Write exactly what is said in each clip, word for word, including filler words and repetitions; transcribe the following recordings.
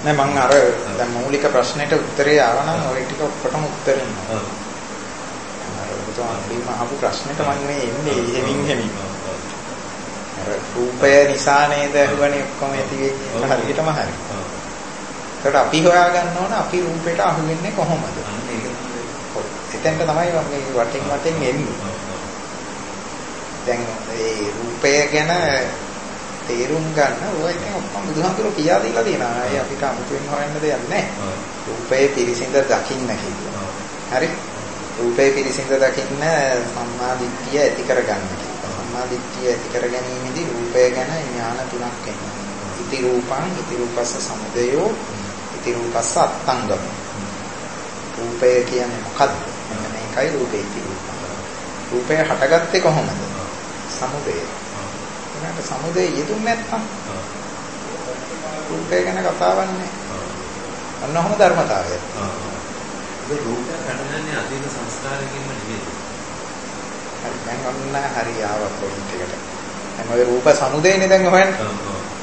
නෑ මම අර දැන් මූලික ප්‍රශ්නෙට උත්තරේ ආවා නම් ඔය ටික ඔක්කොටම උත්තර වෙනවා. අර ඔබතුමාගේ අහපු ප්‍රශ්නෙට මම මේ එන්නේ හෙමින් හෙමින්. අර රූපය නිසා නේද හුවනේ ඔක්කොම ඇති වෙන්නේ හරියටම හරි. ඒකට අපි හොයා ගන්න ඕන අපි රූපයට අහු වෙන්නේ කොහොමද? එතෙන්ට තමයි මම මේ වටින් වටින් එන්නේ. දැන් ඒ රූපය ගැන තේරුම් ගන්න ඕවා ඉතින් ඔක්කොම බුදුහාමුදුරුවෝ කියා දීලා තියෙනවා. ඒ අපිට අමුතුවෙන් හොයන්න දෙයක් නැහැ. රූපේ පිරිසිඳ දකින්න කියලා. හරි? රූපේ පිරිසිඳ දකින්න සම්මා දිට්ඨිය ඇති කරගන්න කියලා. සම්මා දිට්ඨිය ඇති කර ගැනීමේදී රූපය ගැන ඥාන තුනක් එනවා. ඉති රූපං, ඉති රූපස්ස සමුදයෝ, ඉති රූපස්ස අත්තංගම. රූපය කියන්නේ මොකද්ද? මෙන්න මේකයි රූපේ ඉති රූපං. රූපය හටගත්තේ කොහොමද? සමුදය. ඒකට සමුදය යෙදුන්නේ නැත්නම් රූපය ගැන කතාවක් නැහැ. අන්නහම ධර්මතාවය. ඒ රූපය හටගන්නේ අතීත සංස්කාරකින්ම නෙමෙයි. හරි දැන් ඔන්න හරි ආව පොයින්ට් එකට. දැන් ඔය රූප සමුදයනේ දැන් හොයන්නේ.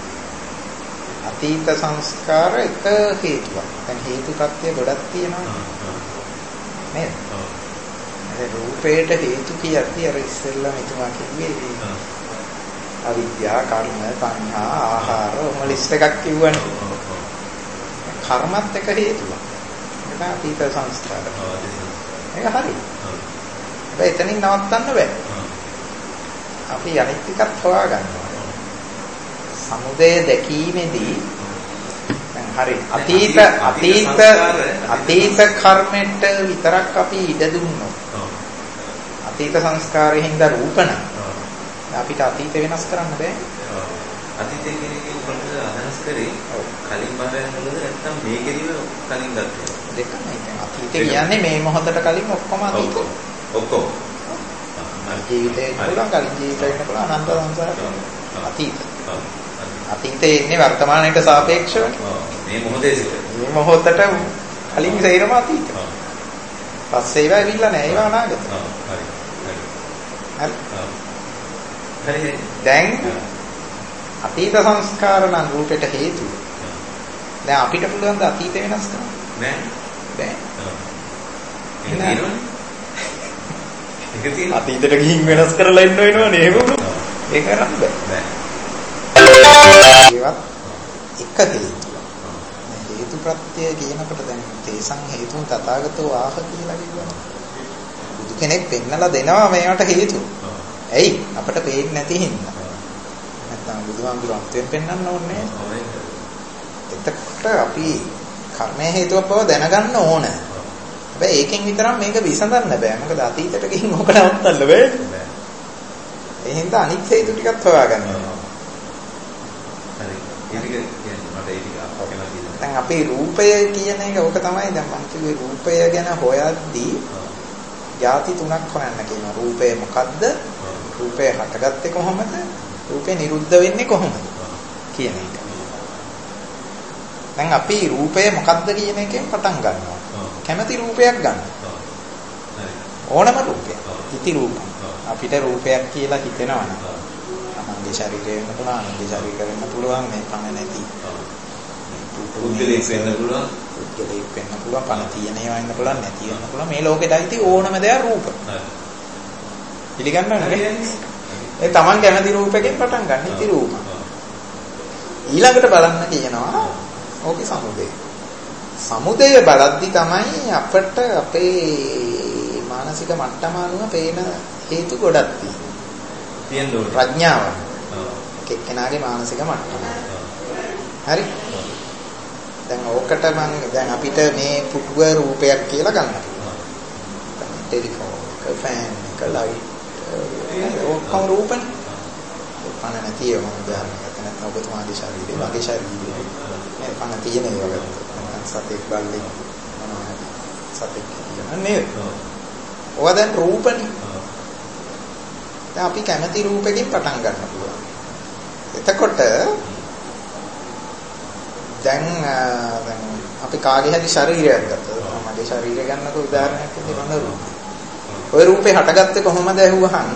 අතීත සංස්කාර එක හේතුවක්. දැන් හේතු ප්‍රත්‍ය ගොඩක් තියෙනවා. නේද? ඒ රූපේට හේතු කියද්දී අර ඉස්සෙල්ලා මෙතුමා කිව්වේ අවිද්‍යාව, කර්ම, තණ්හා, ආහාර ඔම ලිස්ට් එකක් කිව්වනේ. කර්මත් එක හේතුවක්. ඒක අතීත සංස්කාර. ඒක හරි. හැබැයි එතනින් නවත්තන්න බෑ. අපි අනිත් එකත් හොයා ගන්නවා. සමුදය දැකීමේදී දැන් හරි අතීත අතීත අතීත කර්මෙට විතරක් අපි ඉඩ දුන්නොත් අතීත සංස්කාරයෙන් හින්දා රූපණ අපිට අතීත වෙනස් කරන්න බෑ. අතීතයේ කෙනෙක්ගේ උපන්ට අදහස් කරේ කලින් බාරයන් වලද නැත්නම් මේකෙදිම කලින් ගත්තා. දෙකම ඉතින් අතීතේ කියන්නේ මේ මොහොතට කලින් ඔක්කොම අතීත. ඔක්කොම. ජීවිතේ පුළුවන් කලින් ජීවිතේ වෙන්න පුළුවන් අනන්ත සංසාර අතීත. අතීතේ ඉන්නේ වර්තමානයට සාපේක්ෂව. මේ මොහොතේ සිට. මේ මොහොතට කලින් සේරම අතීත. පස්සේ ඒවා ඇවිල්ලා නැහැ ඒවා අනාගත. හරි. හරි. හරි. දැන් අතීත සංස්කාර නම් රූපෙට හේතු. දැන් අපිට පුළුවන් ද අතීත වෙනස් කරන්න? නෑ. බෑ. ඒක තියෙනවනේ. ඒක තියෙනවා. අතීතයට ගිහින් වෙනස් කරලා ඉන්න වෙනවනේ එහෙම වුණොත්. ඒක කරන්න බෑ. බෑ. ඒවත් එක හේතුවක්. හේතු ප්‍රත්‍ය කියනකොට දැන් තේසං හේතුන් තථාගතෝ ආහ කියලා කියනවා. බුදු කෙනෙක් පෙන්නලා දෙනවා මේවට හේතු. ඇයි? අපිට පේන්නේ නැති හින්දා. නැත්නම් බුදුහාමුදුරුවෝ අන්තයෙන් පෙන්වන්න ඕනේ. එතකොට අපි කර්මය හේතුවක් බව දැනගන්න ඕන. හැබැයි ඒකෙන් විතරක් මේක විසඳන්න බෑ. මොකද අතීතයට ගිහින් ඕක නවත්තන්න බෑ. ඒ හින්දා අනිත් හේතු ටිකත් හොයාගන්න ඕන. හරි. ඒක කියන්නේ මට ඒ ටික අපකමදී. දැන් අපේ රූපය කියන එක ඕක තමයි දැන් මම කිව්වේ රූපය ගැන හොයද්දී ಜಾති තුනක් හොයන්න කියනවා. රූපය මොකද්ද? රූපය හටගත්තේ කොහොමද? රූපේ නිරුද්ධ වෙන්නේ කොහොමද? කියන එක. දැන් අපි රූපය මොකද්ද කියන එකෙන් පටන් ගන්නවා. කැමැති රූපයක් ගන්න. ඕනම රූපයක්. ඉති රූප. අපිට රූපයක් කියලා හිතෙනවනේ. තමන්ගේ ශරීරය වෙන්න පුළුවන්, අනුන්ගේ ශරීරය වෙන්න පුළුවන්, මේ පණ නැති. පුද්ගලයෙක් වෙන්න පුළුවන්, පුද්ගලයෙක් වෙන්න පුළුවන්, පණ තියෙන ඒවා වෙන්න පුළුවන්, නැති වෙන්න පුළුවන්. මේ ලෝකෙට ඇති ඕනම දෙයක් රූප. පිළිගන්නවනේ. ඒ තමන් කැමති රූපයකින් පටන් ගන්න ඉති රූප. ඊළඟට බලන්න කියනවා ඕකේ සමුදය. සමුදය බලද්දි තමයි අපට අපේ මානසික මට්ටම අනුව පේන හේතු ගොඩක් තියෙනවා. ප්‍රඥාව. එක්කෙනාගේ මානසික මට්ටම. හරි. දැන් ඕකට මම දැන් අපිට මේ පුටුව රූපයක් කියලා ගන්න පුළුවන්. ටෙලිෆෝන්, ෆෑන්, ලයිට් ඔක්කොම රූපනේ. පණ නැති ඒවා මම උදාහරණයක් නැත්නම් ඔබතුමාගේ ශරීරය, මගේ ශරීරය. මේ පණ තියෙන ඒවා ගත්තා. සතෙක් බල්ලෙක් මොනවා සතෙක් කියන නේද? ඔවා දැන් රූපනේ. දැන් අපි කැමති රූපකින් පටන් ගන්න පුළුවන්. එතකොට දැන් දැන් අපි කාගේ හරි ශරීරයක් ගත්තා. මගේ ශරීරය ගන්නකො උදාහරණයක් විදිහට මොන රූපේ. ඔය රූපේ හටගත්තේ කොහොමද ඇහුවහන්?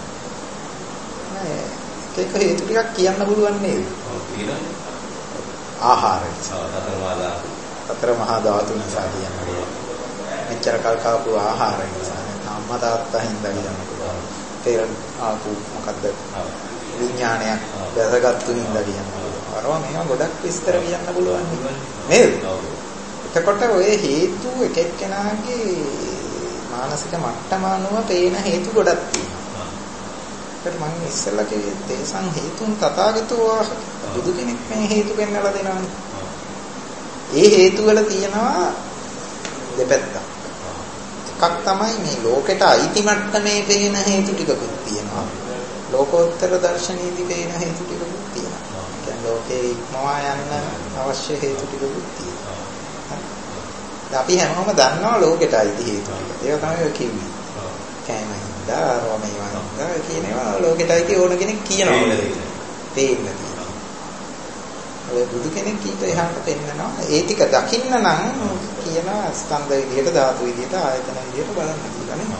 ඒක හේතු ටිකක් කියන්න පුළුවන් නේද? ආහාර නිසා. හතර මහා ධාතු. හතර මහා ධාතු නිසා කියන්නේ. මෙච්චර කල් කාපු ආහාර නිසා. අම්මා තාත්තා හින්දා කියන්න පුළුවන්. පෙර ආපු මොකද්ද? විඥානයක් දැසගත්තු හින්දා කියන්න පුළුවන්. අරවා මේවා ගොඩක් විස්තර කියන්න පුළුවන් නේද? එතකොට ඔය හේතු එක එක්කෙනාගේ මානසික මට්ටම අනුව පේන හේතු ගොඩක් තියෙනවා. ඒකට මම ඉස්සෙල්ලා කිව්වේ තේසං හේතුන් තථාගතෝ බුදු කෙනෙක් මේ හේතු පෙන්වලා දෙනවානේ. ඒ හේතු වල තියෙනවා දෙපැත්තක්. එකක් තමයි මේ ලෝකෙට අයිති මට්ටමේ පේන හේතු ටිකකුත් තියෙනවා. ලෝකෝත්තර දර්ශනීයදී පේන හේතු ටිකකුත් තියෙනවා. කියන්නේ ලෝකේ ඉක්මවා යන්න අවශ්‍ය හේතු ටිකකුත් තියෙනවා. අපි හැමෝම දන්නවා ලෝකෙට අයිති හේතු ටික. ඒක තමයි ඔය කිව්වේ. කෑම හින්දා, රෝමේවා හින්දා කියන ඒවා ලෝකෙට අයිති ඕන කෙනෙක් කියනවා. තේින්න තියෙනවා. ඔය බුදු කෙනෙක් ඊට එහාට පෙන්නනවා. ඒ ටික දකින්න නම් කියනවා ස්කන්ධ විදියට, ධාතු විදියට, ආයතන විදියට බලන්න කියලා නේ.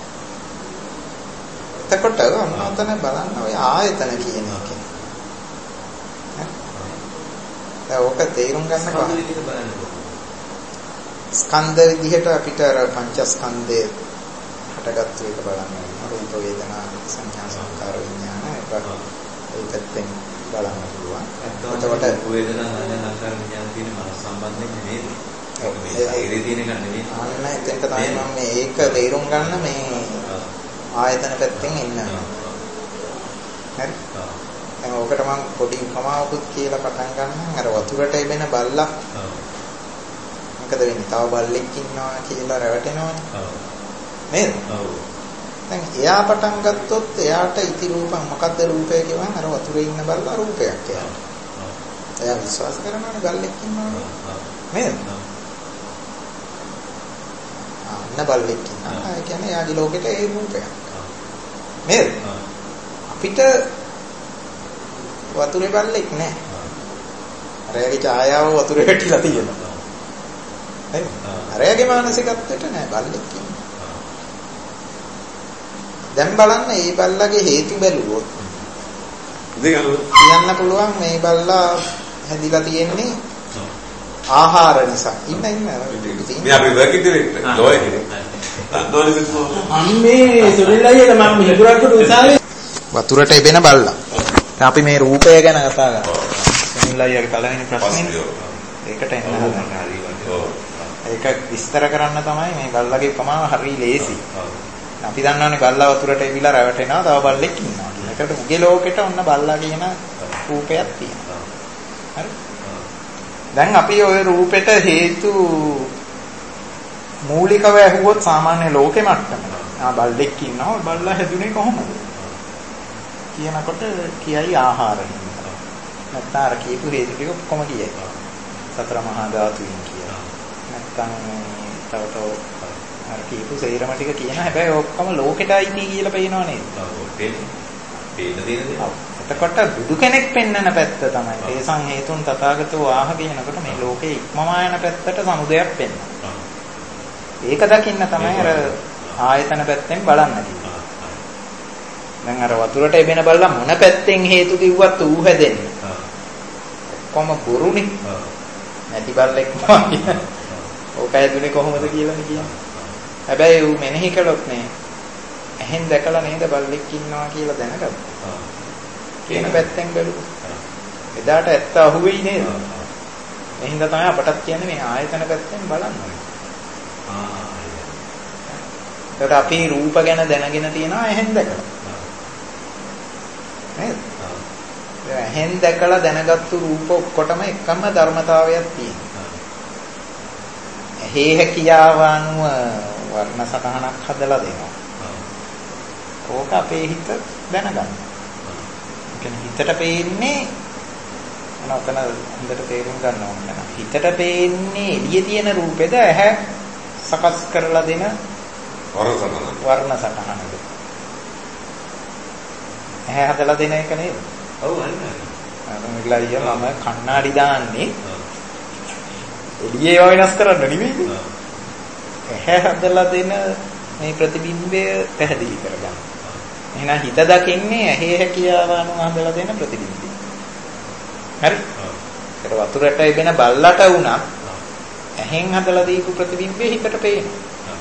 එතකොට අන්නතන බලන්න ඔය ආයතන කියන එක. දැන් ඕක තේරුම් ගන්න බලන්න. ස්කන්ධ විදිහට අපිට අර පංචස්කන්ධය හටගත්තු එක බලන්න වෙනවා. රූප වේදනා සංඥා සංකාර විඥාන ඒක ඒ පැත්තෙන් බලන්න පුළුවන්. එතකොට රූප වේදනා සංඥා සංකාර විඥාන කියන මනස සම්බන්ධයෙන් නෙමෙයි. ඒක ඒ තියෙන එක නෙමෙයි. අන්න එතෙන්ට තමයි මම මේක තේරුම් ගන්න මේ ආයතන පැත්තෙන් එන්න. හරි. දැන් ඔකට මම පොඩි උපමාවකුත් කියලා පටන් ගන්නම්. අර වතුරට එබෙන බල්ලා මොකද වෙන්නේ? තව බල්ලෙක් ඉන්නවා කියලා රැවටෙනවනේ. නේද? ඔව්. දැන් එයා පටන් ගත්තොත් එයාට ඉති රූපං මොකද්ද රූපය කියවම අර වතුරේ ඉන්න බල්ලා රූපයක් එයාට. එයා විශ්වාස කරනවානේ බල්ලෙක් ඉන්නවනේ. නේද? ආ අන්න බල්ලෙක් ඉන්නවා. ඒ කියන්නේ එයාගේ ලෝකෙට ඒ රූපයක්. නේද? අපිට වතුරේ බල්ලෙක් නැහැ. අර එයාගේ ඡායාව වතුරේ වැටිලා තියෙනවා. හරි. අරයාගේ මානසිකත්වයට නෑ බල්ලෙක් කියන්නේ. දැන් බලන්න මේ බල්ලාගේ හේතු බැලුවොත් කියන්න පුළුවන් මේ බල්ලා හැදිලා තියෙන්නේ ආහාර නිසා. ඉන්න ඉන්න. මේ අපි වර්කින් ඩිරෙක්ටර් ලෝය කෙනෙක්. අම්මේ සුනිල්ලායියට මම මිහිපුරක්කට උසාවේ වතුරට එබෙන බල්ලා. දැන් අපි මේ රූපය ගැන කතා කරනවා. සුනිල්ලායිගේ පළවෙනි ප්‍රශ්නේ ඒකට එන්න හදනවා. ඒක විස්තර කරන්න තමයි මේ බල්ලගේ උපමාව හරිය ලේසි. අපි දන්නවනේ බල්ලා වතුරට එවිලා රැවටෙනවා තව බල්ලෙක් ඉන්නවා කියලා. ඒකට උගේ ලෝකෙට ඔන්න බල්ලා කියන රූපයක් තියෙනවා. හරි. දැන් අපි ওই රූපෙට හේතු මූලිකව ඇහුවොත් සාමාන්‍ය ලෝකෙ මට්ටමේ. ආ බල්ලෙක් ඉන්නවා බල්ලා හැදුනේ කොහොමද? කියනකොට කියයි ආහාරයෙන්. නැත්නම් අර කියපු හේතු ටික කොහොම කියයි? සතර මහා ධාතුන් කියලා. නැත්නම් තව තව අර කියපු සේරම ටික කියන හැබැයි ඔක්කොම ලෝකෙටයි තී කියලා පේනව නේද? එතකොට බුදු කෙනෙක් පෙන්වන පැත්ත තමයි තේසං හේතුන් තථාගතෝ ආහ කියනකොට මේ ලෝකේ ඉක්මවා යන පැත්තට සමුදයක් පෙන්වනවා. ඒක දකින්න තමයි අර ආයතන පැත්තෙන් බලන්න කිව්වේ. දැන් අර වතුරට එබෙන බලලා මොන පැත්තෙන් හේතු කිව්වත් ඌ හැදෙන්නේ. ඔක්කොම බොරුනේ. නැති බල්ලෙක් වගේ. ඕක ඇදුනේ කොහොමද කියලානේ කියන්නේ. හැබැයි ඌ මෙනෙහි කළොත් නේ ඇහෙන් දැකලා නේද බල්ලෙක් ඉන්නවා කියලා දැනගත්තා. කියන පැත්තෙන් බැලුවා. එදාට ඇත්ත අහුවෙයි නේද? එහෙනම් තමයි අපටත් කියන්නේ මේ ආයතන පැත්තෙන් බලන්න ඕනේ. ආ. ඒකට අපි රූප ගැන දැනගෙන තියනවා ඇහෙන් දැකලා. නේද? ඇහෙන් දැකලා දැනගත්තු රූප ඔක්කොටම එකම ධර්මතාවයක් තියෙනවා. ඇහි හැකියාව අනුව වර්ණ සටහනක් හදලා දෙනවා. ඕක අපේ හිත දැනගන්න. හිතට පේන්නේ මොනවාතන හොඳට තේරුම් ගන්න ඕන නේද? හිතට පේන්නේ එළියේ තියෙන රූපෙද ඇහැ සකස් කරලා දෙන වර්ණ සටහන. වර්ණ සටහනද? ඇහැ හදලා දෙන එක නේද? ඔව් හරියි. අර මම කණ්ණාඩි දාන්නේ එළියේ වෙනස් කරන්න නෙවෙයිද? ඇහැ හදලා දෙන මේ ප්‍රතිබිම්බය පැහැදිලි කරගන්න. එහෙනම් හිත දකින්නේ ඇහි හැකියාව අනුව හදලා දෙන ප්‍රතිබිම්බය. හරි? ඒක වතුරට එබෙන බල්ලට වුණත් ඇහෙන් හදලා දීපු ප්‍රතිබිම්බය හිතට පේනවා.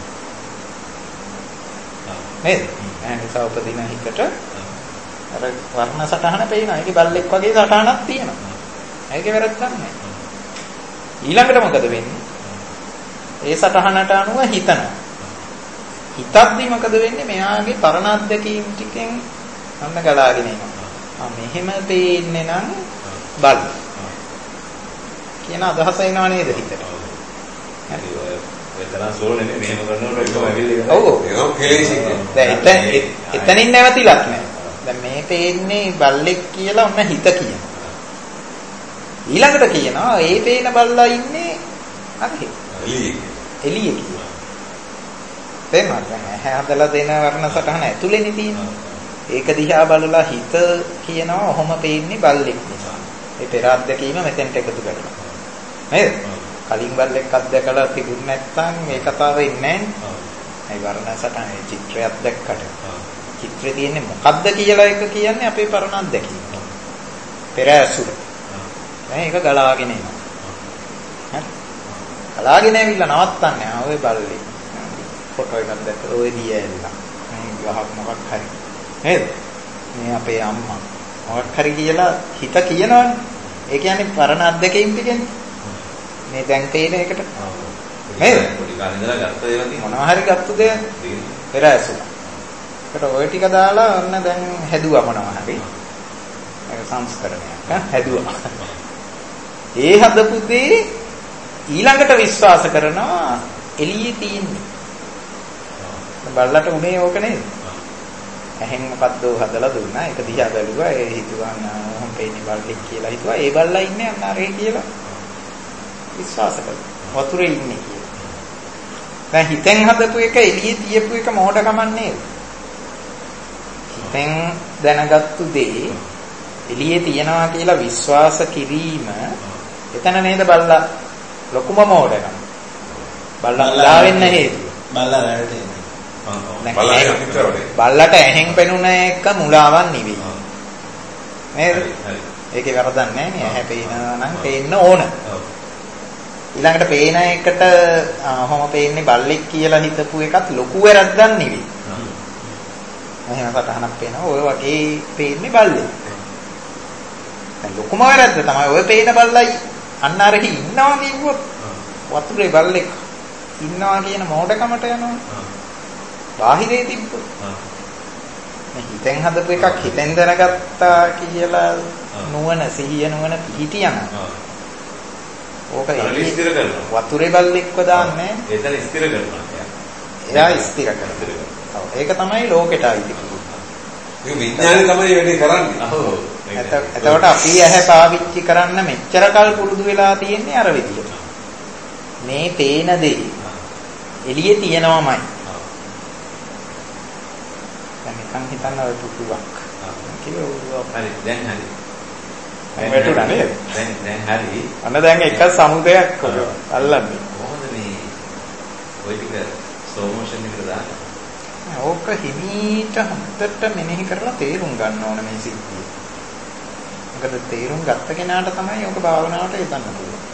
නේද? ඇහැ නිසා උපදින හිතට අර වර්ණ සටහන පේනවා. ඒකේ බල්ලෙක් වගේ සටහනක් තියෙනවා. ඒකේ වැරද්දක් නැහැ. ඊළඟට මොකද වෙන්නේ? ඒ සටහනට අනුව හිතනවා. හිතද්දි මොකද වෙන්නේ? මෙයාගේ පරණ අත්දැකීම් ටිකෙන් අන්න ගලාගෙන එනවා. ආ මෙහෙම පේන්නේ නම් බල්. කියන අදහස එනවා නේද හිතට? හරි ඔය වෙනදා සෝලනේ මෙහෙම කරනකොට එකම ඇවිල්ලා ඔව් ඒක කෙලෙසික්. දැන් එතන එතනින් නැවතිලත් නැහැ. දැන් මේ පේන්නේ බල්ලෙක් කියලා ඔන්න හිත කියනවා. ඊළඟට කියනවා ඒ පේන බල්ලා ඉන්නේ අර එළියේ. එළියේ කියලා. තේරුණාද? ඇහැ හදලා දෙන වර්ණ සටහන ඇතුලේනේ තියෙන්නේ. ඒක දිහා බලලා හිත කියනවා ඔහොම පේන්නේ බල්ලෙක් නිසා. ඒ පෙර අත්දැකීම මෙතෙන්ට එකතු කරලා. නේද? කලින් බල්ලෙක් අත්දැකලා තිබුණ නැත්නම් මේ කතාව ඉන්නේ නැහැ. ඒ වර්ණ සටහන ඒ චිත්‍රයක් දැක්කට. චිත්‍රේ තියෙන්නේ මොකද්ද කියලා එක කියන්නේ අපේ පරණ අත්දැකීම. පෙර ඇසුර. නේ ඒක ගලාගෙන එනවා. හරි. ගලාගෙන ඇවිල්ලා නවත්තන්නේ ආ ඔය බල්ලේ. ෆොටෝ එකක් දැක්කලා ඔය දියැල්ලා. මේ ගහක් මොකක් හරි. නේද? මේ අපේ අම්මා මොකක් හරි කියලා හිත කියනවනේ. ඒ කියන්නේ පරණ අත්දැකීම් ටිකනේ. මේ දැන් පේන එකට. නේද? පොඩි කාලේ ඉඳලා ගත්ත ඒවා තියෙනවා. මොනවා හරි ගත්ත දෙයක්. පෙර ඇසුර. ඒකට ඔය ටික දාලා ඔන්න දැන් හැදුවා මොනවා හරි. ඒක සංස්කරණයක් ඈ හැදුවා. ඒ හදපු දේ ඊළඟට විශ්වාස කරනවා එළියේ තියෙන්නේ. බල්ලට උනේ ඕක නේද? ඇහෙන් මොකද්ද හදලා දුන්නා. ඒක දිහා බැලුවා. ඒ හිතුවා නම් පේන්නේ බල්ලෙක් කියලා හිතුවා. ඒ බල්ලා ඉන්නේ අන්න අරේ කියලා විශ්වාස කළා. වතුරේ ඉන්නේ කියලා. දැන් හිතෙන් හදපු එක එළියේ තියපු එක මොඩකමක් නේද? හිතෙන් දැනගත්තු දේ එළියේ තියනවා කියලා විශ්වාස කිරීම එතන නේද බල්ලා ලොකුම මොඩකම. බල්ලා ලා වෙන්න හේතුව. බල්ලා වැරටේ. බල්ලට ඇහෙන් පෙනුන එක මුලාවක් නෙවෙයි. නේද? ඒකේ වරදක් නැහැ නේ. ඇහැ පේනවා නම් පේන්න ඕන. ඊළඟට පේන එකට ඔහොම පේන්නේ බල්ලෙක් කියලා හිතපු එකත් ලොකු වැරද්දක් නෙවෙයි. එහෙම සටහනක් පේනවා. ඔය වගේ පේන්නේ බල්ලෙක්. දැන් ලොකුම වැරද්ද තමයි ඔය පේන බල්ලයි අන්න අරහි ඉන්නවා කිව්වොත් වතුරේ බල්ලෙක් ඉන්නවා කියන මොඩකමට යනවා. බාහිරේ තිබ්බොත් මේ හිතෙන් හදපු එකක් හිතෙන් දැනගත්තා කියලා නුවණ සිහිය නුවණ පිහිටියන ඕක ස්ථිර කරනවා. වතුරේ බල්ලෙක්ව දාන්නේ එතන ස්ථිර කරනවා. එයා ස්ථිර කරනවා. ඔව් ඒක තමයි ලෝකෙට අයිති කිව්වා. මේ විඥානේ තමයි වැඩේ කරන්නේ. ඔව්. එතකොට අපි ඇහැ පාවිච්චි කරන්න මෙච්චර කල් පුරුදු වෙලා තියෙන්නේ අර විදියට. මේ පේන දේ එළියේ තියෙනවමයි. දැන් නිකන් හිතන්න ඔය පුතුවක්. කිව්වා හරි දැන් හරි. වැටුණා නේද? දැන් දැන් හරි. අන්න දැන් එක සමුදයක් ඔය අල්ලන්නේ. කොහොමද මේ ඔය ටික ස්ලෝ මොෂන් එකට දාන්නේ? ඕක හිමීට හොඳට මෙනෙහි කරලා තේරුම් ගන්න ඕන මේ සිද්ධිය. මොකද තේරුම් ගත්ත කෙනාට තමයි ඕක භාවනාවට යොදන්න පුළුවන්.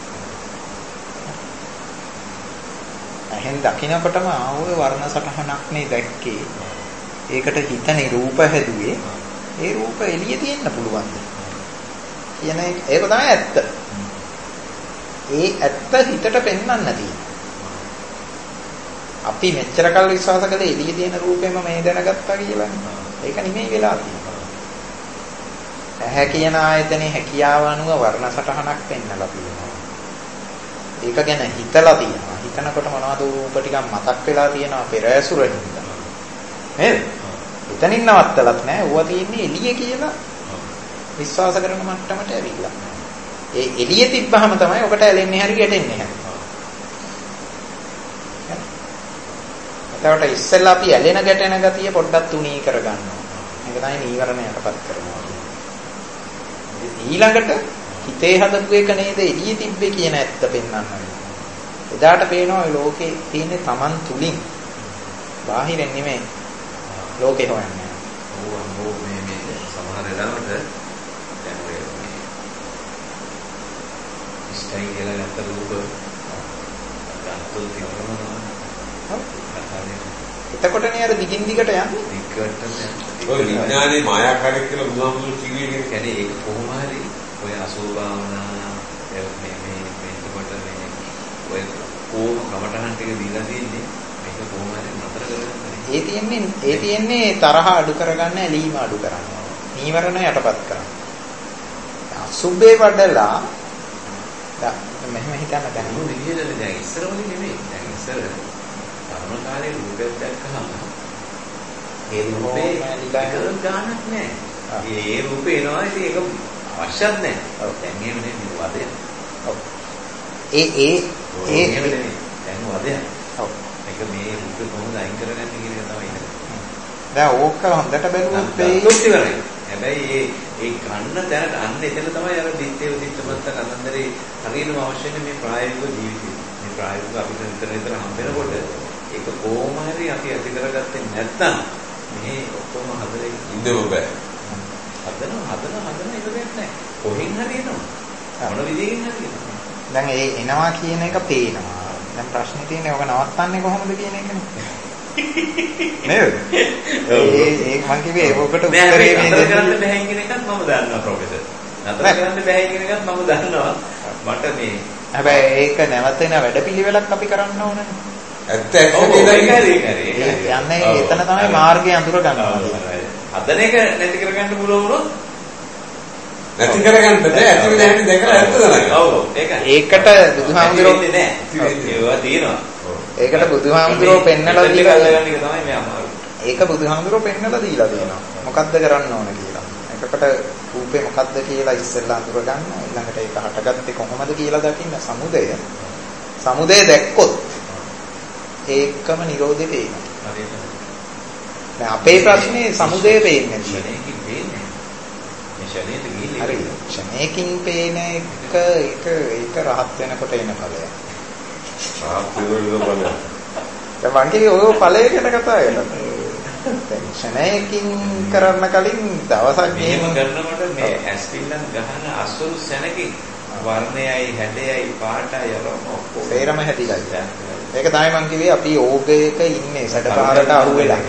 එහෙන් දකින්නකොටම ආවේ වර්ණ සටහනක් නේ දැක්කේ. ඒකට හිත නිරූප හැදුවේ. ඒ රූප එළියේ තියෙන්න පුළුවන්. කියන එක ඒක තමයි ඇත්ත. ඒ ඇත්ත හිතට පෙන්වන්න තියෙනවා. අපි මෙච්චර කල් විශ්වාස කළේ එළියේ තියෙන රූපෙම මේ දැනගත්තා කියලා. ඒක නෙමෙයි වෙලා තියෙන්නේ. ඇහැ කියන ආයතනේ හැකියාව අනුව වර්ණ සටහනක් පෙන්වලා තියෙනවා. ඒක ගැන හිතලා තියෙනවා. හිතනකොට මොනවද රූප ටිකක් මතක් වෙලා තියෙනවා පෙර ඇසුරින්. නේද? එතනින් නවත්තලත් නෑ. ඌව තියෙන්නේ එළියේ කියලා විශ්වාස කරන මට්ටමට ඇවිල්ලා. ඒ එළියේ තිබ්බහම තමයි ඔකට ඇලෙන්නේ හරි ගැටෙන්නේ හරි. එතකොට ඉස්සෙල්ලා අපි ඇලෙන ගැටෙන ගතිය පොඩ්ඩක් තුනී කරගන්නවා. මේක තමයි නීවරණයටපත් කරනවා. ඊළඟට හිතේ හදපු එක නේද එළියේ තිබ්බේ කියන ඇත්ත පෙන්වන්න වෙනවා. එදාට පේනවා ඔය ලෝකේ තියෙන්නේ Taman තුලින්. බාහිරින් නෙමෙයි. ලෝකේ හොයන්නේ. ඕ මේ මේ සමහර වෙලාවට දැන් ඔය ඉෂ්ටයි කියලා ගත්ත රූප ගත්තොත් ඉවරනවා. එතකොට නේ අර දිගින් දිගට යන්නේ. දිගට යන්නේ. ඔය විඥානේ මායාකාරී කියලා බුදුහාමුදුරු කිව්වේ කියන්නේ ඒක කොහොම හරි ඔය අසුභ භාවනා මේ මේ මේකට මේ ඔය කොහොම කමටහන් ටික දීලා තියෙන්නේ මේක කොහොම හරි නතර කරගන්න. ඒ තියෙන්නේ ඒ තියෙන්නේ තරහ අඩු කරගන්න, ඇලීම අඩු කරන්න. නීවරණ යටපත් කරන්න. අසුභේ වඩලා දැන් මෙහෙම හිතන්න දැන් මොන විදිහටද දැන් ඉස්සර වගේ නෙමෙයි. දැන් ඉස්සර තරුණ කාලේ රූපයක් දැක්කහම ඒ රූපේ නිකන් ගානක් නැහැ. ඒ රූපේ එනවා ඉතින් ඒක අවශ්‍යත් නැහැ. ඔව් දැන් එහෙම නෙමෙයි වදය. ඔව්. ඒ ඒ ඒ දැන් වදය. ඔව්. ඒක මේ රූපේ කොහොමද අයින් කරගන්නේ කියන එක තමයි ඉන්නේ. දැන් ඕක හොඳට බැලුවොත් ඒ ඉවරයි. හැබැයි ඒ ඒ ගන්න දැනට අන්න එතන තමයි අර දිත්තේ දිත්තමත්ත කන්දරේ හරියටම අවශ්‍යනේ මේ ප්‍රායෝගික ජීවිතේ. මේ ප්‍රායෝගික අපිට විතර විතර හම් වෙනකොට ඒක කොහොම හරි අපි ඇති කරගත්තේ නැත්නම් මේ ඔක්කොම හදලා ඉන්නම බෑ. හදන හදන හදන එක දෙයක් නැහැ. කොහෙන් හරි එනවා. මොන විදිහකින් හරි එනවා. දැන් ඒ එනවා කියන එක පේනවා. දැන් ප්‍රශ්නේ තියෙන්නේ ඔක නවත්තන්නේ කොහොමද කියන එකනේ. නේද? ඒ ඒ මං කිව්වේ ඒකට උත්තරේ මේ නතර කරන්න බෑ කියන එකත් මම දන්නවා ප්‍රොෆෙසර්. නතර කරන්න බෑ කියන එකත් මම දන්නවා. මට මේ හැබැයි ඒක නැවතෙන වැඩපිළිවෙලක් අපි කරන්න ඕනනේ. ඇත්ත ඇත්ත කියලා යන්නේ එතන තමයි මාර්ගය අඳුර ගන්නවා. හදන එක නැති කරගන්න පුළුවන් වුණොත් නැති කරගන්න බෑ. ඇති වෙන හැටි දැකලා ඇත්ත දැනගන්න. ඔව් ඒකයි. ඒකට බුදුහාමුදුරුවෝ නෑ. ඒවා තියෙනවා. ඒකට බුදුහාමුදුරුවෝ පෙන්නලා දීලා ගන්න එක තමයි මේ අමාරු. ඒක බුදුහාමුදුරුවෝ පෙන්නලා දීලා දෙනවා. මොකද්ද කරන්න ඕන කියලා. එකකට රූපේ මොකද්ද කියලා ඉස්සෙල්ලා අඳුර ගන්න. ඊළඟට ඒක හටගත්තේ කොහොමද කියලා දකින්න සමුදය. සමුදය දැක්කොත් ඒකම නිරෝධේ පේනවා. දැන් අපේ ප්‍රශ්නේ සමුදය පේන්නේ නැහැ. මේ ශරීරෙට ගිහින් හරි. ක්ෂණයකින් පේන එක ඒක ඒක රහත් වෙනකොට එන ඵලයක්. ආපිරවල බලන්න. දැන් මං කියේ ඔය ඵලය ගැන කතා කරලා. දැන් ක්ෂණයකින් කරන්න කලින් දවසක් මෙහෙම කරනකොට මේ ඇස්පිල්ලන් ගහන අසුරු සැනකින් වර්ණයයි හැඩයයි පාටයි ඔක්කොම සේරම හැදිලා ඉතින්. ඒක තමයි මං කිව්වේ අපි ඕගයක ඉන්නේ සැඩපහරට අහු වෙලා.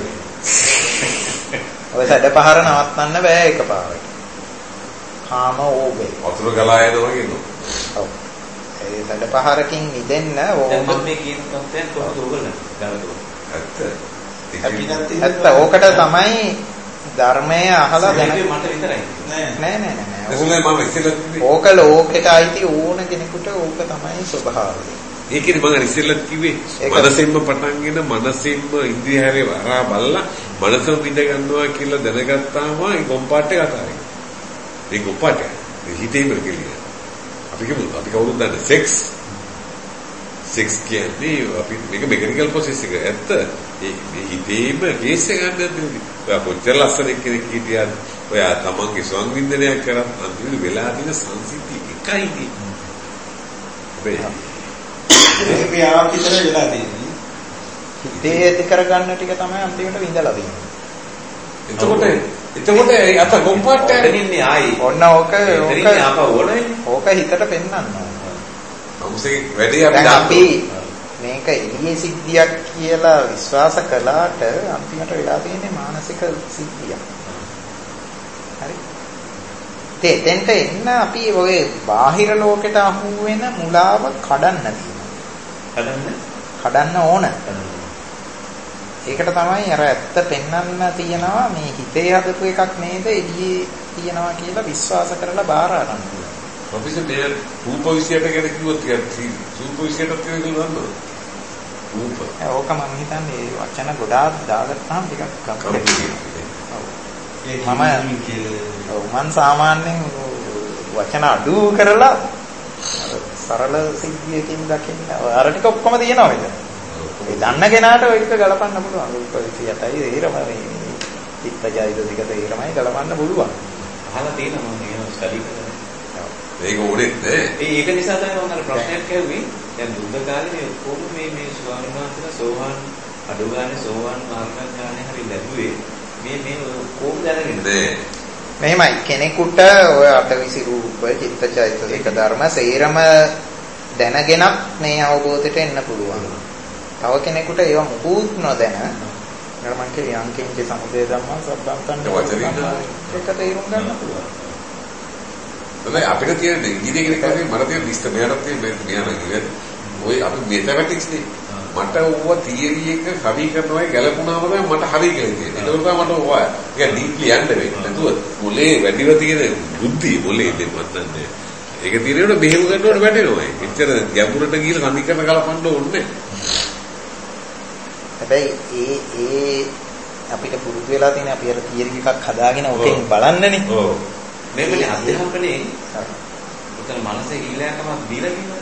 ඔය සැඩපහර නවත්තන්න බෑ එකපාරට. කාම ඕගේ. වතුර ගලා යනවා කියනවා. ඔව්. ඒ සැඩපහරකින් මිදෙන්න ඕක මම මේ කියන තත්ත්වයන් කොහොමද උගලන්නේ? ගලතුව. ඇත්ත. ඇත්ත ඕකට තමයි ධර්මය අහලා දැන මට විතරයි. නෑ නෑ නෑ නෑ. එසුනේ මම ඉස්සෙල්ලා ඕක ලෝකෙට අයිති ඕන කෙනෙකුට ඕක තමයි ස්වභාවය. ඒකනේ මම ඉස්සෙල්ලා කිව්වේ මනසෙන්ම පටන්ගෙන මනසෙන්ම ඉන්ද්‍රිය හැරේ වරා බලලා මනසම පිට ගන්නවා කියලා දැනගත්තාම ඒ කොම්පාට් එක අතාරින්න. මේ කොම්පාට් එක හිතේම කියලා. අපි කියමු අපි කවුරුද දන්නේ සෙක්ස් සෙක්ස් කියන්නේ අපි මේක මෙකැනිකල් ප්‍රොසෙස් එක. ඇත්ත ඒ හිතේම කේස් එක ගන්න ඔය කොච්චර ලස්සන කෙනෙක් හිටියද ඔයා තමන්ගේ සංවින්දනයක් කරත් අන්තිමට වෙලා තියෙන සංසිද්ධිය එකයි නේ. මේ ආපිටර වෙලා තියෙන්නේ. හිතේ ඇති කරගන්න ටික තමයි අන්තිමට විඳලා තියෙන්නේ. එතකොට එතකොට අත කොම්පාට් එක ඉන්නේ ආයි. ඔන්න ඕක ඕක ආපහු ඕනේ. ඕක හිතට පෙන්වන්න ඕන. අමුසේ වැඩි අපි අපි මේක එළියේ සිද්ධියක් කියලා විශ්වාස කළාට අන්තිමට වෙලා තියෙන්නේ මානසික සිද්ධියක්. හරි. දෙතෙන්ට එන්න අපි ඔය බාහිර ලෝකෙට අහු වෙන මුලාව කඩන්න තියෙනවා. කඩන්න කඩන්න ඕන. ඒකට තමයි අර ඇත්ත පෙන්වන්න තියනවා මේ හිතේ හදපු එකක් නේද එළියේ තියනවා කියලා විශ්වාස කරලා බාර ගන්න. අපි මේ රූප විශ්යට ගැන කිව්වොත් රූප විශ්යටත් කියලා නේද? රූප. ඕක මම හිතන්නේ වචන ගොඩාක් දාගත්තාම ටිකක් කම්පිටි. මම ඔව් මම සාමාන්‍යයෙන් වචන අඩු කරලා සරල සිද්ධියකින් දකින්න අර ටික ඔක්කොම තියෙනවා මෙතන. ඒ දන්න කෙනාට ඔය ටික ගලපන්න පුළුවන්. රූප විශ්යටයි ඒරම මේ චිත්තජයිද ටික තේරමයි ගලපන්න පුළුවන්. අහලා තියෙනවා මම ඒක ස්ටඩි කරලා. ඒක ඕනෙත් නෑ. ඒක නිසා තමයි මම අර ප්‍රශ්නයක් ඇහුවේ. දැන් බුද්ධ කාලේ මේ ඔක්කොම මේ මේ ස්වාමීන් වහන්සේලා සෝවාන් අඩුගානේ සෝවාන් මාර්ගඥානෙ හරි ලැබුවේ මේ මේ කොහොමද දැනගන්නේ? මෙහෙමයි කෙනෙකුට ඔය අටවිසි රූප චිත්තචෛතසික ධර්ම සේරම දැනගෙනත් මේ අවබෝධයට එන්න පුළුවන්. තව කෙනෙකුට ඒවා මුකුත් නොදැන නේද මං කිය යංකින්ච සමුදය ධම්මා සබ්බන්තං ඒක තේරුම් ගන්න පුළුවන්. තමයි අපිට තියෙන ඉංග්‍රීසි කෙනෙක් වගේ මට තියෙන විස්තර මෙයාට තියෙන මෙයා නේද ඔය අපි මෙතැමැටික්ස් නේ මට ඕවා තියරි එක හරි කරනවා ගැලපුණාම තමයි මට හරි කියලා තියෙන්නේ. ඒක තමයි මට ඕවා ටික ඩීප්ලි යන්න වෙන්නේ. නැතුව මොලේ වැඩිව තියෙන බුද්ධිය මොලේ දෙපත්තන්නේ. ඒක తీරේට මෙහෙම කරනකොට වැටෙනවා. එච්චර ගැඹුරට ගිහලා සමීකරණ කලපන්න ඕනේ. හැබැයි ඒ ඒ අපිට පුරුදු වෙලා තියෙන අපි අර තියරි එකක් හදාගෙන ඔකෙන් බලන්නනේ. ඔව්. මේකනේ අධ්‍යාපනයේ උතන මනසේ ඊළඟකමක් දීලා කියනවා.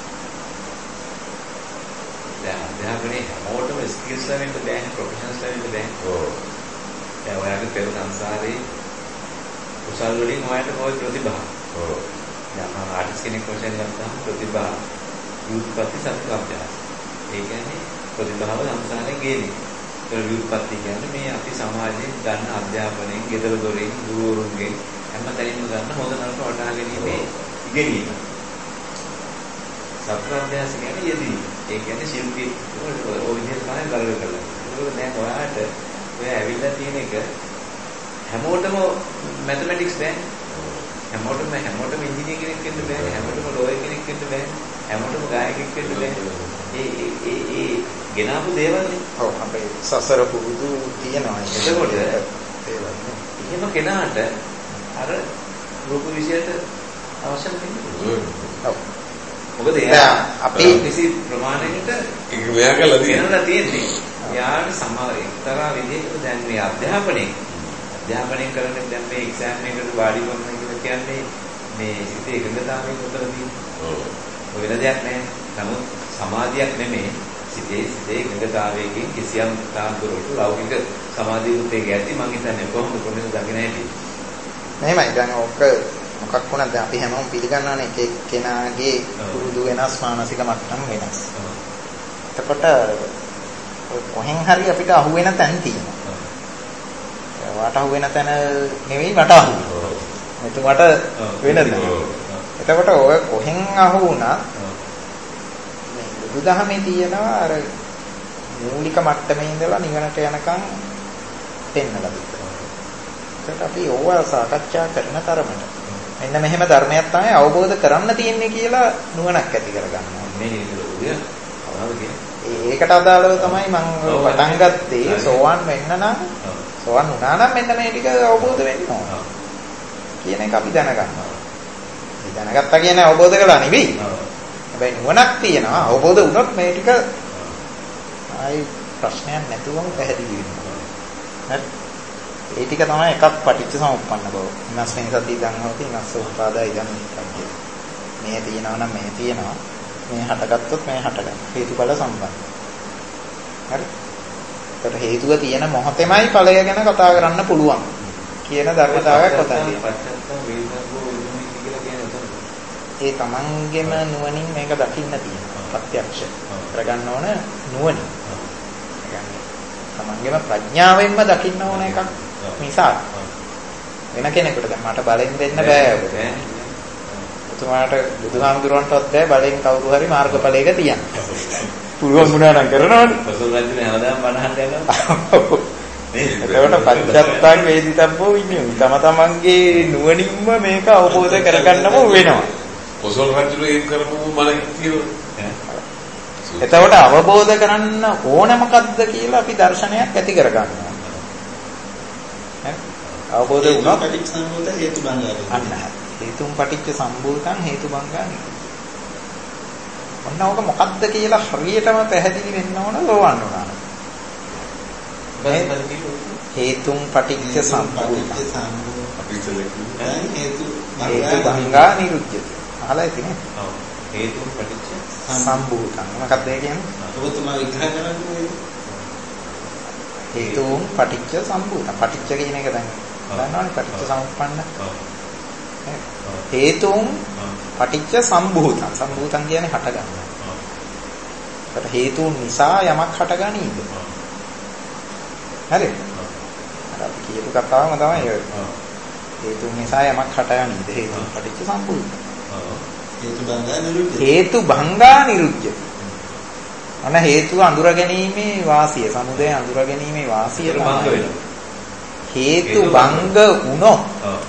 දැන් අධ්‍යාපනයේ හැමෝටම ස්කිල්ස් ලැබෙන්න බෑ, ප්‍රොෆෙෂනල්ස් ලැබෙන්න බෑ. ඔව්. දැන් ඔයාලගේ පෙර සංසාරේ කුසල් වලින් ඔයාලට කොයි ප්‍රතිභා. ඔව්. දැන් මම ආටිස්ට් කෙනෙක් වශයෙන් ගත්තාම ප්‍රතිභා උත්පත්ති සත්‍යාභ්‍යාස. ඒ කියන්නේ ප්‍රතිභාව සංසාරේ ගේන්නේ. ඒ විපත්ති කියන්නේ මේ අපි සමාජයෙන් ගන්න අධ්‍යාපනයෙන්, ගෙදර දොරින්, ගුරුවරුන්ගෙන් හැමතැනින්ම ගන්න හොඳ නරක වටහා ගැනීමේ ඉගෙනීම. සත්‍යාභ්‍යාස කියන්නේ යෙදී. ඒ කියන්නේ ශිල්පී ඔය විදිහට තමයි ගලව කරලා. ඒක දැන් ඔයාලට ඔය ඇවිල්ලා තියෙන එක හැමෝටම මැතමැටික්ස් බෑ. හැමෝටම හැමෝටම ඉංජිනේර කෙනෙක් වෙන්න බෑ. හැමෝටම ලෝයර් කෙනෙක් වෙන්න බෑ. හැමෝටම ගායකයෙක් වෙන්න බෑ. ඒ ඒ ඒ ගෙනාපු දේවල් නේ. ඔව් අපේ සසර පුරුදු තියෙනවා. එතකොට දේවල් නේ. එහෙම කෙනාට අර රූප විශේෂයට අවශ්‍ය නැහැ. ඔව්. මොකද එයා අපි කිසි ප්‍රමාණයකට ඒක මෙයා කළා තියෙනවා තියෙන්නේ. යාට සමහර එක්තරා විදිහකට දැන් මේ අධ්‍යාපනයේ අධ්‍යාපනය කරන්නේ දැන් මේ එක්සෑම් එකකට වාඩි වෙනවා කියලා කියන්නේ මේ සිතේ එකඟතාවයෙන් උතර තියෙනවා. ඔව්. ඔය වෙන දෙයක් නෑ. නමුත් සමාධියක් නෙමෙයි සිතේ සිතේ එකඟතාවයකින් කිසියම් තාන්දුරට ලෞකික සමාධිය උත්තේ ගැති මම හිතන්නේ කොහොමද කොහොමද දකින්නේ නැති. මෙහෙමයි දැන් ඔක මොකක් වුණත් දැන් අපි හැමෝම පිළිගන්නවනේ එක එක්කෙනාගේ පුරුදු වෙනස් මානසික මට්ටම් වෙනස්. එතකොට කොහෙන් හරි අපිට අහු වෙන තැන් තියෙනවා. වාට අහු වෙන තැන නෙවෙයි මට අහු. එතකොට වෙන තැන. එතකොට ඔය කොහෙන් අහු වුණා මේ බුදුදහමේ තියෙනවා අර මූලික මට්ටමේ ඉඳලා නිවනට යනකම් පෙන්නලා දෙනවා. ඒකට අපි ඕවා සාකච්ඡා කරන තරමට මෙන්න මෙහෙම ධර්මයක් තමයි අවබෝධ කරන්න තියෙන්නේ කියලා නුවණක් ඇති කරගන්නවා. මේ නේද? අවබෝධ කියන්නේ. ඒකට අදාළව තමයි මම පටන් ගත්තේ සෝවන් වෙන්න නම් සෝවන් වුණා නම් මෙන්න මේ ටික අවබෝධ වෙන්න ඕන. කියන එක අපි දැනගන්නවා. මේ දැනගත්තා කියන්නේ අවබෝධ කළා නෙවෙයි. හැබැයි නුවණක් තියෙනවා අවබෝධ වුණොත් මේ ටික ආයි ප්‍රශ්නයක් නැතුවම පැහැදිලි වෙනවා. හරි. ඒ ටික තමයි එකක් පටිච්ච සමුප්පන්න බව. ඉනස්මෙන් සති ධම්මෝති ඉනස්ස උපාදා ඉදන් නිකම්ය. මේ තියෙනවා නම් මේ තියෙනවා. මේ හටගත්තොත් මේ හටගන්න. හේතුඵල සම්බන්ධ. හරි. ඒතර හේතුව තියෙන මොහොතෙමයි ඵලය ගැන කතා කරන්න පුළුවන් කියන ධර්මතාවයක් ඔතන ඒ තමන්ගෙම නුවණින් මේක දකින්න තියෙනවා. ප්‍රත්‍යක්ෂ කරගන්න ඕන නුවණින්. තමන්ගේම ප්‍රඥාවෙන්ම දකින්න ඕන එකක් නිසා වෙන කෙනෙකුට දැන් මට බලෙන් දෙන්න බෑ. ඔතමාට බුදුහාමුදුරන්ටවත් බෑ බලෙන් කවුරු හරි මාර්ගඵලයක තියන්න. පුළුවන් වුණා නම් කරනවනේ. පසුල් රජුනේ හැමදාම බණහන් යනවා. ඒකට පංචත්තං වේදිතබ්බෝ ඉන්නේ. තම තමන්ගේ නුවණින්ම මේක අවබෝධ කරගන්නම වෙනවා. කොසල් රජුනේ ඒක කරපු මලක් තියෙනවා. එතකොට අවබෝධ කරන්න ඕන මොකද්ද කියලා අපි දර්ශනයක් ඇති කරගන්නවා. අවබෝධ වුණා පටිච්ච සමුප්පාද හේතු බංගාරය. අන්න හේතුන් පටිච්ච සම්භූතං හේතු බංගානි. ඔන්න ඕක මොකද්ද කියලා හරියටම පැහැදිලි වෙන්න ඕන ලෝවන්න උනා. හේතුන් පටිච්ච සම්භූතං අපි ඉතලේ හේතු හේතු බංගා නිරුද්ධති. අහලා ඉතිනේ. ඔව්. හේතුන් පටිච්ච සම්භූතං මොකක්ද ඒ කියන්නේ? ඔබතුමා විග්‍රහ කරන්නේ හේතුන් පටිච්ච සම්භූතං. පටිච්ච කියන එක දැන් දන්නවනේ පටිච්ච සමුප්පන්න. හේතුන් පටිච්ච සම්භූතං. සම්භූතං කියන්නේ හට ගන්නවා. ඒකට හේතුන් නිසා යමක් හටගනීද? හරි. අර අපි කියපු කතාවම තමයි ඔය. හේතු නිසා යමක් හටගන්නේ. හේතු පටිච්ච සම්පූර්ණ. හේතු බංගා නිරුද්ධ. හේතු බංගා නිරුද්ධ. අන හේතුව අඳුර ගැනීමේ වාසිය, සමුදය අඳුර ගැනීමේ වාසිය තමයි. හේතු බංග වුණොත්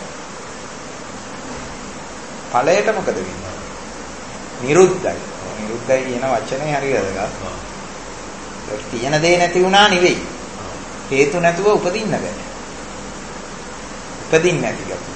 ඵලයට මොකද වෙන්නේ? නිරුද්ධයි. නිරුද්ධයි කියන වචනේ හරි වැදගත්. ඒක තියෙන දේ නැති වුණා නෙවෙයි. හේතු නැතුව උපදින්න බෑ. උපදින්න නැති ගැති.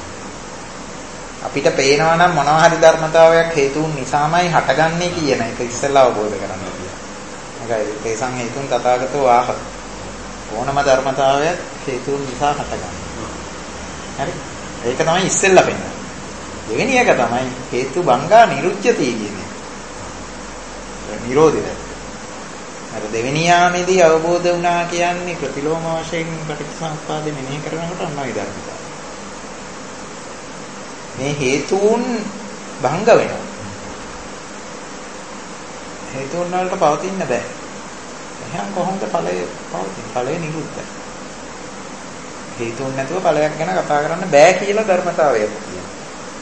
අපිට පේනවා නම් මොනවා හරි ධර්මතාවයක් හේතුන් නිසාමයි හටගන්නේ කියන එක ඉස්සෙල්ලා අවබෝධ කරගන්න ඕනේ. ඒකයි තේසං හේතුන් තථාගතෝ ආහ. ඕනම ධර්මතාවයක් හේතුන් නිසා හටගන්නේ. හරි? ඒක තමයි ඉස්සෙල්ලා පෙන්නන්නේ. දෙවෙනි එක තමයි හේතු බංගා නිරුච්ඡති කියන්නේ. නිරෝධය. අර දෙවෙනි යාමේදී අවබෝධ වුණා කියන්නේ ප්‍රතිලෝම වශයෙන් පටිච්චසමුප්පාදෙ මෙනෙහි කරනකොට අන්න විදර්ශනා. මේ හේතුන් භංග වෙනවා. හේතුන් වලට පවතින්න බෑ. එහෙනම් කොහොමද ඵලය පවතින්නේ? ඵලය නිරුද්ධයි. හේතුන් නැතුව ඵලයක් ගැන කතා කරන්න බෑ කියලා ධර්මතාවයක් තියෙනවා.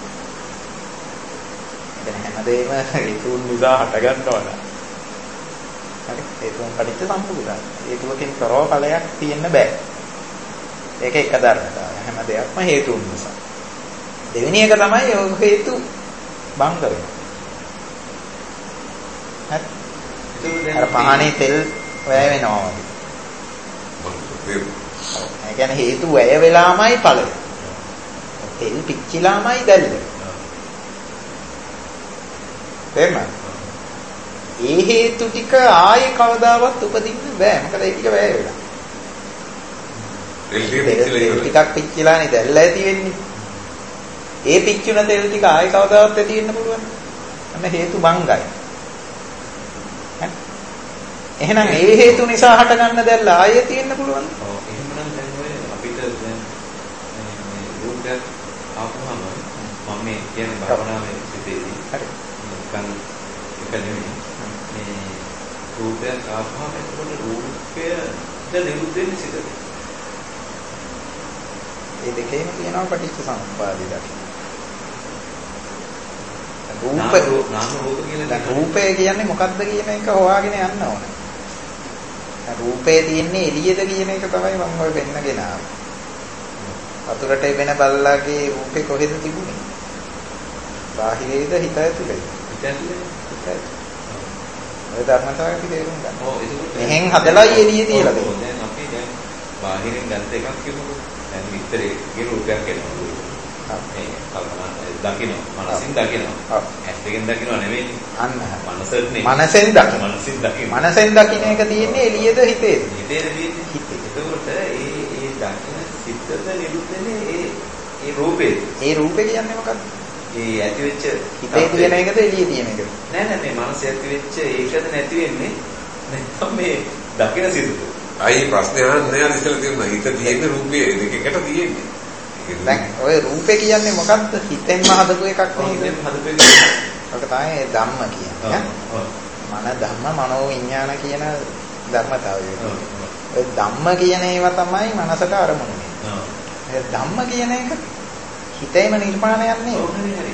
දැන් හැමදේම හේතුන් නිසා හටගන්නවා. හරි? හේතුන් පටිච්ච සම්පූර්ණයි. හේතුවකින් කරව ඵලයක් තියෙන්න බෑ. ඒක එක ධර්මතාවය. හැම දෙයක්ම හේතුන් නිසා. දෙවෙනි එක තමයි හේතු බංග වෙනවා. හරි? අර පහනේ තෙල් වැය වෙනවා වගේ. ඒ කියන්නේ හේතු වැය වෙලාමයි ඵලය. තෙල් පිච්චිලාමයි දැල්ලේ. තේරුණාද? ඒ හේතු ටික ආයේ කවදාවත් උපදින්න බෑ. මොකද ඒ ටික වැය වෙලා. තෙල් ටිකක් පිච්චිලානේ දැල්ල ඇති වෙන්නේ. ඒ පිච්චුන තෙල් ටික ආයේ කවදාවත් ඇති වෙන්න පුළුවන්. අන්න හේතු බංගයි. හරි. එහෙනම් ඒ හේතු නිසා හටගන්න දැල්ල ආයේ තියෙන්න පුළුවන්. ඔව් එහෙමනම් දැන් ඔය අපිට දැන් මේ රූපයක් ආපුවම මම මේ කියන්නේ භාවනාවේ සිටේදී හරි. නිකන් එක නෙමෙයි. මේ රූපයක් ආපුවම එතකොට රූපයද නිරුද්ධ වෙන්නේ සිටද? ඒ දෙකේම තියෙනවා පටිච්ච සමුප්පාදය දකින්න. රූප නාම රූප කියලා දැන් රූපය කියන්නේ මොකක්ද කියන එක හොයාගෙන යන්න ඕනේ. දැන් රූපේ තියෙන්නේ එළියද කියන එක තමයි මම ඔය වෙන්නගෙන ආවේ. වතුරට වෙන බල්ලාගේ රූපේ කොහෙද තිබුණේ? බාහිරේද හිත ඇතුලේද? හිත ඇතුලේ. හිත ඇතුලේ. ඔය ධර්මතාවය අපි තේරුම් ගන්න. ඔව් ඒක මෙහෙන් හදලායි එළියේ තියලා දෙන්නේ. දැන් අපි දැන් බාහිරින් ගත්ත එකක් කියමුකෝ. දැන් විතරේ රූපයක් එනවා. මේ කල්පනා දකින්න මනසින් දකින්න. ඔව්. ඇස් දෙකෙන් දකින්න නෙවෙයි. අන්න. මනසෙන් නෙවෙයි. මනසෙන් දකින්න. මනසින් දකින්න. මනසෙන් දකින්න එක තියෙන්නේ එළියේද හිතේද? හිතේද තියෙන්නේ. හිතේ. එතකොට ඒ ඒ දකින්න සිතද නිරුද්ධනේ ඒ ඒ රූපේ. ඒ රූපේ කියන්නේ මොකක්ද? ඒ ඇති වෙච්ච හිතේ තියෙන එකද එළියේ තියෙන එකද? නෑ නෑ මේ මනස ඇති වෙච්ච ඒකද නැති වෙන්නේ. නැත්නම් මේ දකින්න සිතද? අයි ප්‍රශ්නේ අහන්නේ නැහැ ඉතල තියෙන හිත තියෙන රූපයේ දෙකකට තියෙන්නේ. දැන් ඔය රූපේ කියන්නේ මොකක්ද? හිතෙන්ම හදපු එකක් නෙවෙයි. හිතෙන් හදපු එකක්. ඔක තමයි ධම්ම කියන්නේ. මන ධම්ම මනෝ විඥාන කියන ධර්මතාවය. ඔය ධම්ම කියන ඒවා තමයි මනසට අරමුණු වෙන්නේ. ඒ ධම්ම කියන එක හිතේම නිර්මාණයක් නෙවෙයි.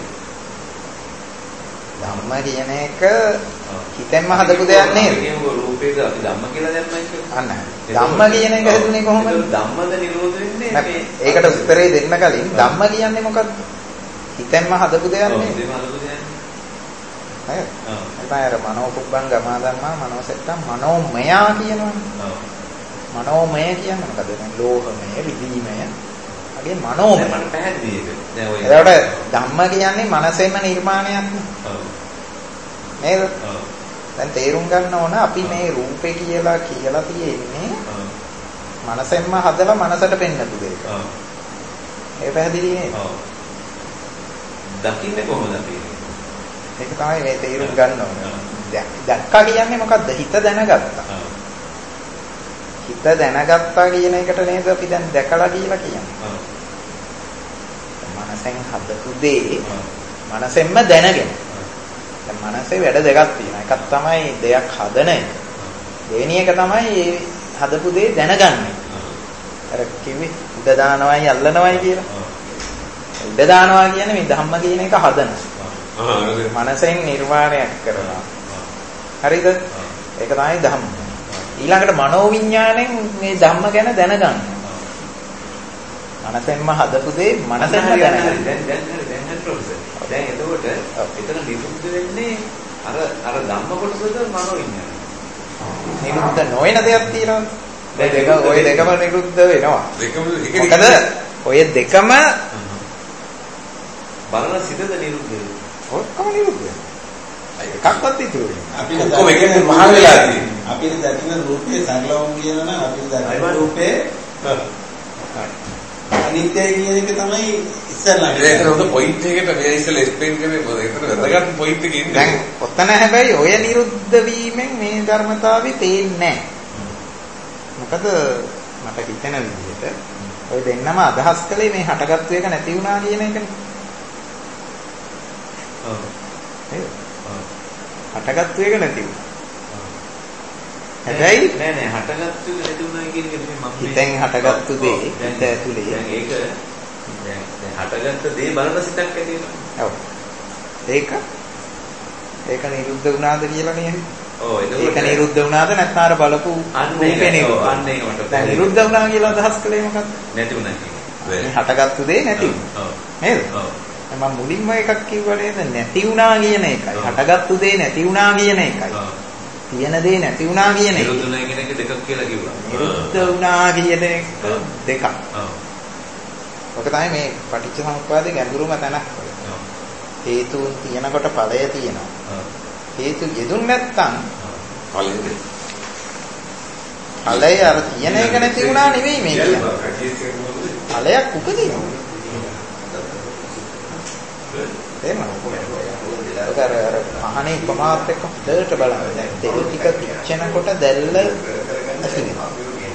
ධම්ම කියන එක හිතෙන්ම හදපු දෙයක් නේද? රූපේද අපි ධම්ම කියලා දැම්මයි කියන්නේ. අන්න. ධම්ම කියන එක හදුනේ කොහොමද? ධම්මද නිරෝධ වෙන්නේ මේ ඒකට උත්තරේ දෙන්න කලින් ධම්ම කියන්නේ මොකද්ද? හිතෙන්ම හදපු දෙයක් නේද? හිතෙන්ම හදපු දෙයක්. නේද? එතන මනෝ පුබ්බං ගමා ධම්මා මනෝසෙට්ටම් මනෝමයා කියනවනේ. ඔව්. මනෝමය කියන්නේ මොකද? දැන් ලෝහමය, රිදීමය. අගේ මනෝමය. මට පැහැදිලි ඒක. දැන් ඔය ඒකට ධම්ම කියන්නේ මනසෙන්ම නිර්මාණයක් නේ. ඔව්. නේද? ඔව්. දැන් තේරුම් ගන්න ඕන අපි මේ රූපේ කියලා කියලා තියෙන්නේ මනසෙන්ම හදලා මනසට පෙන්නපු දෙයක්. ඔව්. ඒ පැහැදිලි නේද? ඔව්. දකින්නේ කොහොමද අපි? ඒක තමයි මේ තේරුම් ගන්න ඕන. දැක්කා කියන්නේ මොකද්ද? හිත දැනගත්තා. ඔව්. හිත දැනගත්තා කියන එකට නේද අපි දැන් දැකලා කියලා කියන්නේ. ඔව්. මනසෙන් හදපු දේ මනසෙන්ම දැනගෙන. දැන් මනසේ වැඩ දෙකක් තියෙනවා. එකක් තමයි දෙයක් හදන එක. දෙවෙනි එක තමයි මේ හදපු දේ දැනගන්නේ. අර කිව්වේ උඩ දානවයි අල්ලනවයි කියලා. ඉඩ දානවා කියන්නේ මේ ධම්ම කියන එක හදන. මනසෙන් නිර්මාණයක් කරනවා. හරිද? ඒක තමයි ධම්ම. ඊළඟට මනෝවිඤ්ඤාණයෙන් මේ ධම්ම ගැන දැනගන්න. මනසෙන්ම හදපු දේ මනසෙන්ම දැනගන්න. දැන් දැන් දැන් හරි ප්‍රොෆෙසර්. දැන් එතකොට එතන නිරුද්ධ වෙන්නේ අර අර ධම්ම කොටසද මනෝවිඤ්ඤාණය. නිරුද්ධ නොවන දෙයක් තියෙනවද? දැන් දෙක ඔය දෙකම නිරුද්ධ වෙනවා. දෙකම එක මොකද ඔය දෙකම බලන සිතද නිරුද්ධ වෙනවා. ඔක්කොම නිරුද්ධ වෙනවා. එකක්වත් ඉතුරු වෙන්නේ. අපිට ඔක්කොම එකෙන් පහළ වෙලා තියෙන්නේ. අපිට දකින්න රූපේ සරලවම කියනවා නම් අපිට දකින්න රූපේ අනිත්‍යයි කියන එක තමයි ඉස්සරලා. ඒක නේද පොයින්ට් එකට මෙයා ඉස්සෙල්ලා එක්ස්ප්ලেইন කරේ මොකද? ඒකට වැදගත් පොයින්ට් එකක් ඉන්නේ. දැන් ඔතන හැබැයි ඔය නිරුද්ධ වීමෙන් මේ ධර්මතාවය තේින්නේ නැහැ. මොකද මට හිතෙන විදිහට ඔය දෙන්නම අදහස් කළේ මේ හටගත්තු එක නැති වුණා කියන එකනේ. ඔව්. නේද? හටගත්තු එක නැති වුණා. හැබැයි නෑ නෑ හටගත්තු එක නැති වුණා කියන එක මම හිතෙන් හටගත්තු දේ හිත ඇතුලේ දැන් ඒක දැන් දැන් හටගත්ත දේ බලන සිතක් ඇති වෙනවා. ඔව්. ඒක ඒක නිරුද්ධ වුණාද කියලා නේද? ඔව් ඒක ඒක නිරුද්ධ වුණාද නැත්නම් අර බලපු රූපේ නිරුද්ධ. අන්න ඒක මට දැන් නිරුද්ධ වුණා කියලා අදහස් කළේ මොකක්ද? නැති වුණා කියන්නේ. මේ හටගත්තු දේ නැති වුණා. ඔව්. නේද? ඔව්. මම මුලින්ම එකක් කිව්වා නේද? නැති වුණා කියන එකයි. හටගත්තු දේ නැති වුණා කියන එකයි. ඔව්. තියෙන දේ නැති වුණා කියන එක. නිරුද්ධ වුණා කියන එක දෙකක් කියලා කිව්වා. නිරුද්ධ වුණා කියන එක දෙකක්. ඔව්. ඔක තමයි මේ පටිච්චසමුප්පාදේ ගැඹුරුම තැනක්. ඔව්. හේතුන් තියෙනකොට ඵලය තියෙනවා. ඔව්. හේතු යෙදුන් නැත්තම් ඵලෙන්නේ. ඵලය අර තියෙන එක නැති වුණා නෙවෙයි මේ කියන්නේ. ඵලයක් උපදිනවා. ඒක අර අර මහණේ උපමාවත් එක්ක හොඳට බලන්න. දැන් තෙල් ටික පිච්චෙනකොට දැල්ල ඇති වෙනවා.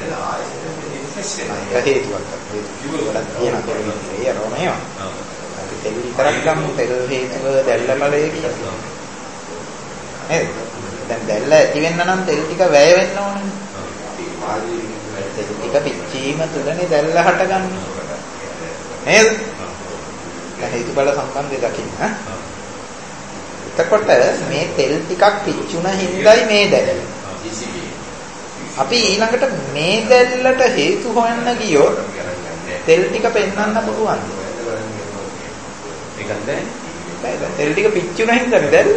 ඒක හේතුවක්. හේතුවක් තියෙන කෙරෙන්නේ යනවා. තෙල් විතරක් ගමු තෙල් හේතුව දැල්ල ඵලය කියලා. නේද? දැන් දැල්ල ඇති වෙන්න නම් තෙල් ටික වැය වෙන්න ඕනේ. තෙල් ටික පිච්චීම තුළනේ දැල්ල හටගන්නේ. නේද? දැන් හේතුඵල සම්බන්ධය දකින්න. එතකොට මේ තෙල් ටිකක් පිච්චුණ හින්දායි මේ දැල්ල. අපි ඊළඟට මේ දැල්ලට හේතු හොයන්න ගියොත් තෙල් ටික පෙන්වන්න පුළුවන්. ඒකද දැන් තෙල් ටික පිච්චුණ හින්දානේ දැල්ල.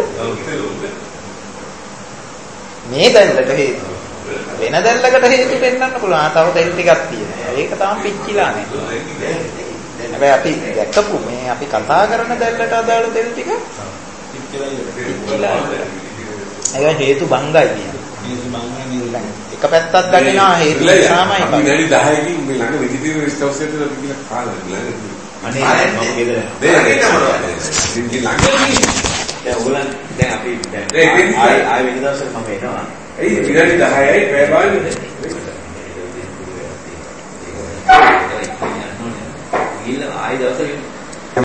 මේ දැල්ලට හේතු. වෙන දැල්ලකට හේතු පෙන්වන්න පුළුවන්. තව තෙල් ටිකක් තියෙනවා. ඒක තාම පිච්චිලා නැහැ. හැබැයි අපි දැක්කපු මේ අපි කතා කරන දැල්ලට අදාළ තෙල් ටික පිච්චිලා ඉවරයි. ඒක හේතු බංගයි කියන්නේ. හේතු බංගයි නිරුද්ධ. එක පැත්තක් දකිනවා හේතු නිසාමයි. අපි විනාඩි දහයකින් මේ ළඟ වෙජිටේරියන් රිස්ටෝස් එකේ අපි කියලා කාලා ළඟ. අනේ මම ගෙදර යනවා. දෙන්න ළඟ. දැන් ඕගොල්ලන් දැන් අපි දැන් ඒ ආයි ආයි වෙන දවසක මම එනවා. ඒ විනාඩි දහයයි පැය බලන්නේ.